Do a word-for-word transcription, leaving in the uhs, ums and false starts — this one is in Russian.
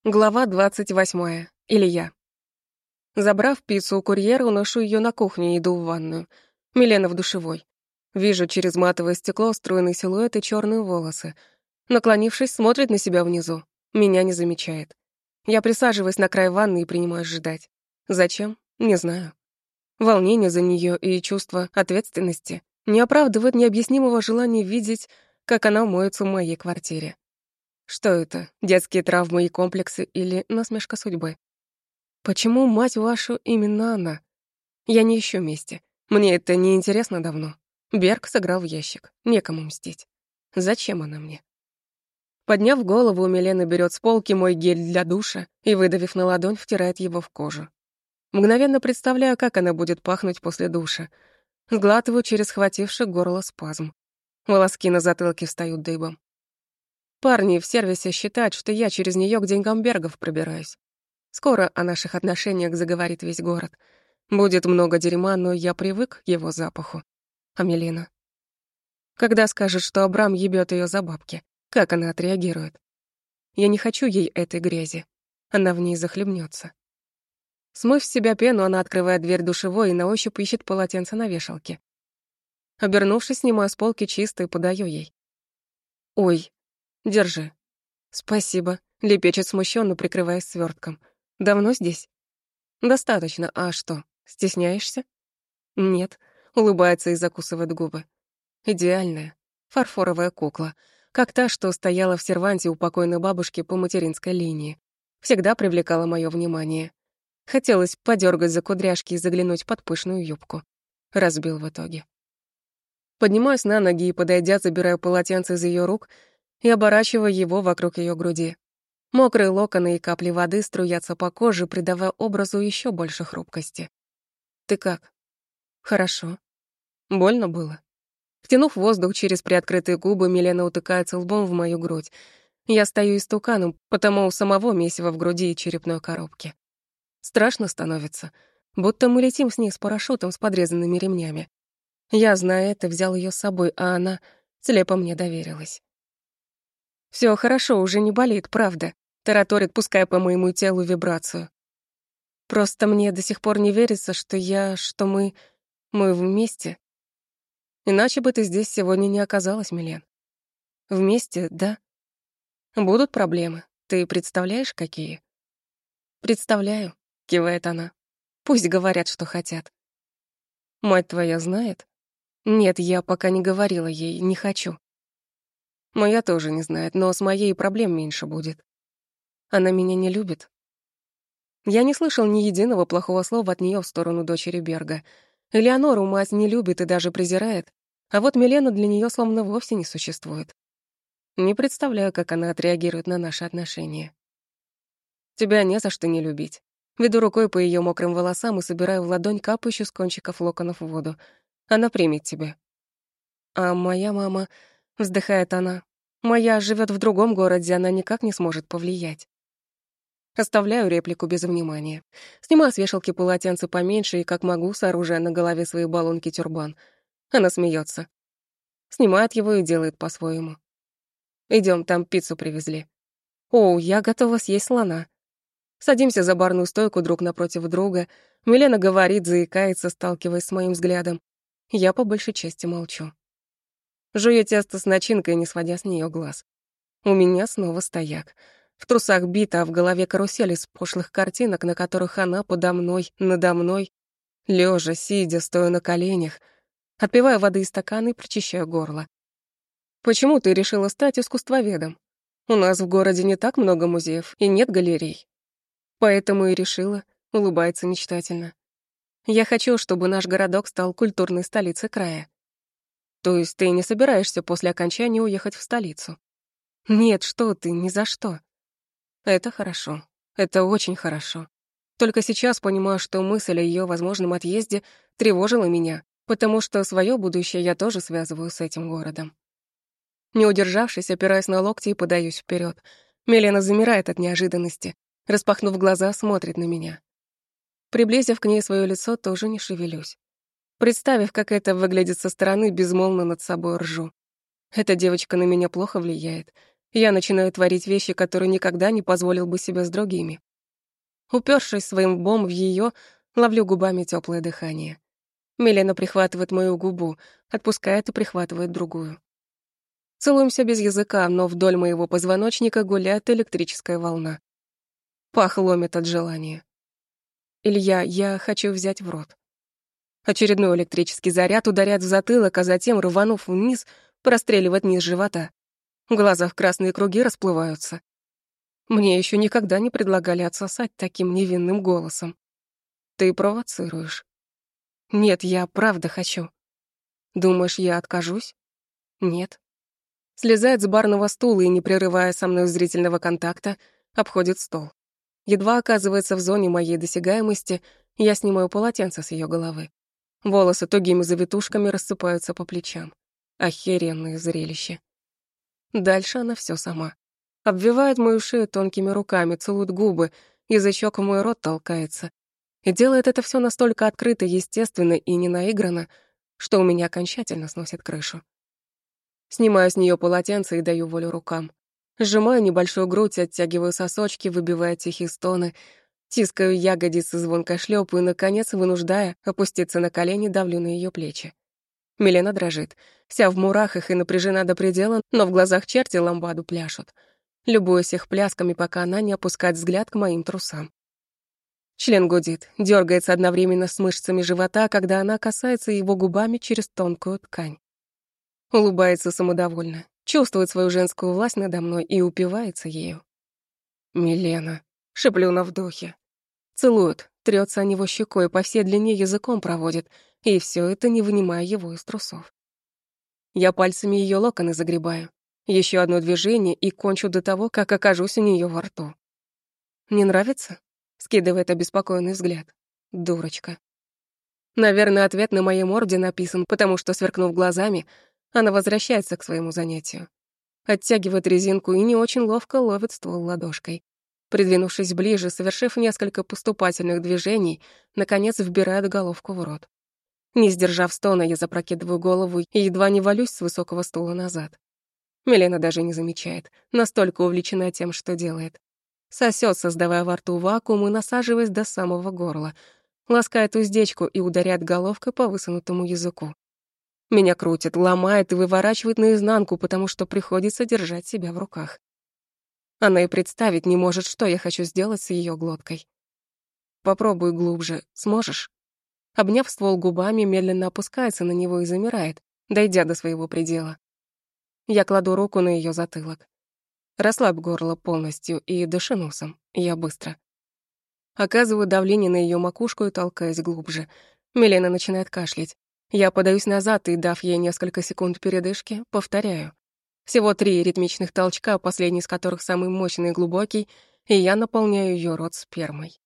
Глава двадцать восьмая. Илья. Забрав пиццу у курьера, уношу ее на кухню и иду в ванную. Милена в душевой. Вижу через матовое стекло стройный силуэт и черные волосы. Наклонившись, смотрит на себя внизу. Меня не замечает. Я присаживаюсь на край ванны и принимаюсь ждать. Зачем? Не знаю. Волнение за нее и чувство ответственности не оправдывает необъяснимого желания видеть, как она моется в моей квартире. Что это, детские травмы и комплексы или насмешка судьбы? Почему, мать вашу, именно она? Я не ищу мести. Мне это не интересно давно. Берг сыграл в ящик. Некому мстить. Зачем она мне? Подняв голову, Милена берет с полки мой гель для душа и, выдавив на ладонь, втирает его в кожу. Мгновенно представляю, как она будет пахнуть после душа. Сглатываю через схвативший горло спазм. Волоски на затылке встают дыбом. Парни в сервисе считают, что я через нее к деньгам Бергов пробираюсь. Скоро о наших отношениях заговорит весь город. Будет много дерьма, но я привык к его запаху. А Милена? Когда скажет, что Абрам ебет ее за бабки, как она отреагирует? Я не хочу ей этой грязи. Она в ней захлебнется. Смыв с себя пену, она открывает дверь душевой и на ощупь ищет полотенце на вешалке. Обернувшись, снимаю с полки чисто и подаю ей. «Ой, держи». «Спасибо», — лепечет смущенно, прикрываясь свертком. «Давно здесь?» «Достаточно. А что, стесняешься?» «Нет», — улыбается и закусывает губы. «Идеальная, фарфоровая кукла, как та, что стояла в серванте у покойной бабушки по материнской линии. Всегда привлекала мое внимание. Хотелось подергать за кудряшки и заглянуть под пышную юбку. Разбил в итоге. Поднимаюсь на ноги и, подойдя, забираю полотенце из ее рук и оборачиваю его вокруг ее груди. Мокрые локоны и капли воды струятся по коже, придавая образу еще больше хрупкости. «Ты как?» «Хорошо». «Больно было?» Втянув воздух через приоткрытые губы, Милена утыкается лбом в мою грудь. Я стою истуканом, потому у самого месива в груди и черепной коробке. Страшно становится, будто мы летим с ней с парашютом с подрезанными ремнями. Я, зная это, взял ее с собой, а она слепо мне доверилась. Все хорошо, уже не болит, правда», — тараторит, пуская по моему телу вибрацию. «Просто мне до сих пор не верится, что я, что мы, мы вместе. Иначе бы ты здесь сегодня не оказалась, Милен. Вместе, да? Будут проблемы, ты представляешь, какие?» «Представляю», — кивает она. «Пусть говорят, что хотят». «Мать твоя знает?» «Нет, я пока не говорила ей, не хочу». «Моя тоже не знает, но с моей проблем меньше будет. Она меня не любит». Я не слышал ни единого плохого слова от нее в сторону дочери Берга. Элеонору мать не любит и даже презирает, а вот Милена для нее словно вовсе не существует. Не представляю, как она отреагирует на наши отношения. Тебя не за что не любить. Веду рукой по ее мокрым волосам и собираю в ладонь капающую с кончиков локонов воду. Она примет тебя. А моя мама, вздыхает она, моя живет в другом городе, она никак не сможет повлиять. Оставляю реплику без внимания. Снимаю с вешалки полотенце поменьше и, как могу, сооружая на голове свои баллонки-тюрбан. Она смеется. Снимает его и делает по-своему. Идем, там пиццу привезли. О, я готова съесть слона. Садимся за барную стойку друг напротив друга. Милена говорит, заикается, сталкиваясь с моим взглядом. Я по большей части молчу. Жую тесто с начинкой, не сводя с нее глаз. У меня снова стояк. В трусах бита, а в голове карусель из пошлых картинок, на которых она подо мной, надо мной, лежа, сидя, стоя на коленях. Отпиваю воды из стакана и прочищаю горло. «Почему ты решила стать искусствоведом? У нас в городе не так много музеев и нет галерей». «Поэтому и решила», — улыбается мечтательно. «Я хочу, чтобы наш городок стал культурной столицей края». «То есть ты не собираешься после окончания уехать в столицу?» «Нет, что ты, ни за что». Это хорошо. Это очень хорошо. Только сейчас понимаю, что мысль о ее возможном отъезде тревожила меня, потому что свое будущее я тоже связываю с этим городом. Не удержавшись, опираясь на локти и подаюсь вперед. Милена замирает от неожиданности, распахнув глаза, смотрит на меня. Приблизив к ней свое лицо, тоже не шевелюсь. Представив, как это выглядит со стороны, безмолвно над собой ржу. Эта девочка на меня плохо влияет. Я начинаю творить вещи, которые никогда не позволил бы себе с другими. Упершись своим лбом в ее, ловлю губами теплое дыхание. Милена прихватывает мою губу, отпускает и прихватывает другую. Целуемся без языка, но вдоль моего позвоночника гуляет электрическая волна. Пах ломит от желания. Илья, я хочу взять в рот. Очередной электрический заряд ударяет в затылок, а затем, рванув вниз, простреливает низ живота. В глазах красные круги расплываются. Мне еще никогда не предлагали отсосать таким невинным голосом. Ты провоцируешь. Нет, я правда хочу. Думаешь, я откажусь? Нет. Слезает с барного стула и, не прерывая со мной зрительного контакта, обходит стол. Едва оказывается в зоне моей досягаемости, я снимаю полотенце с ее головы. Волосы тугими завитушками рассыпаются по плечам. Охеренное зрелище. Дальше она все сама. Обвивает мою шею тонкими руками, целует губы, язычок в мой рот толкается. И делает это все настолько открыто, естественно и не наигранно, что у меня окончательно сносит крышу. Снимаю с нее полотенце и даю волю рукам. Сжимаю небольшую грудь, оттягиваю сосочки, выбивая тихие стоны, тискаю ягодицы, звонко шлепаю и, наконец, вынуждая опуститься на колени, давлю на ее плечи. Милена дрожит, вся в мурахах и напряжена до предела, но в глазах черти ламбаду пляшут. Любуюсь их плясками, пока она не опускает взгляд к моим трусам. Член гудит, дергается одновременно с мышцами живота, когда она касается его губами через тонкую ткань. Улыбается самодовольно, чувствует свою женскую власть надо мной и упивается ею. «Милена», — шеплю на вдохе. Целует, трется о него щекой, по всей длине языком проводит, и все это не вынимая его из трусов. Я пальцами ее локоны загребаю. Еще одно движение и кончу до того, как окажусь у нее во рту. «Не нравится?» — скидывает обеспокоенный взгляд. Дурочка. Наверное, ответ на моей морде написан, потому что, сверкнув глазами, она возвращается к своему занятию. Оттягивает резинку и не очень ловко ловит ствол ладошкой. Придвинувшись ближе, совершив несколько поступательных движений, наконец вбирает головку в рот. Не сдержав стона, я запрокидываю голову и едва не валюсь с высокого стула назад. Милена даже не замечает, настолько увлечена тем, что делает. Сосёт, создавая во рту вакуум и насаживаясь до самого горла. Ласкает уздечку и ударяет головкой по высунутому языку. Меня крутит, ломает и выворачивает наизнанку, потому что приходится держать себя в руках. Она и представить не может, что я хочу сделать с ее глоткой. Попробуй глубже. Сможешь? Обняв ствол губами, медленно опускается на него и замирает, дойдя до своего предела. Я кладу руку на ее затылок. Расслабь горло полностью и дыши носом. Я быстро. Оказываю давление на ее макушку и толкаюсь глубже. Милена начинает кашлять. Я подаюсь назад и, дав ей несколько секунд передышки, повторяю. Всего три ритмичных толчка, последний из которых самый мощный и глубокий, и я наполняю ее рот спермой.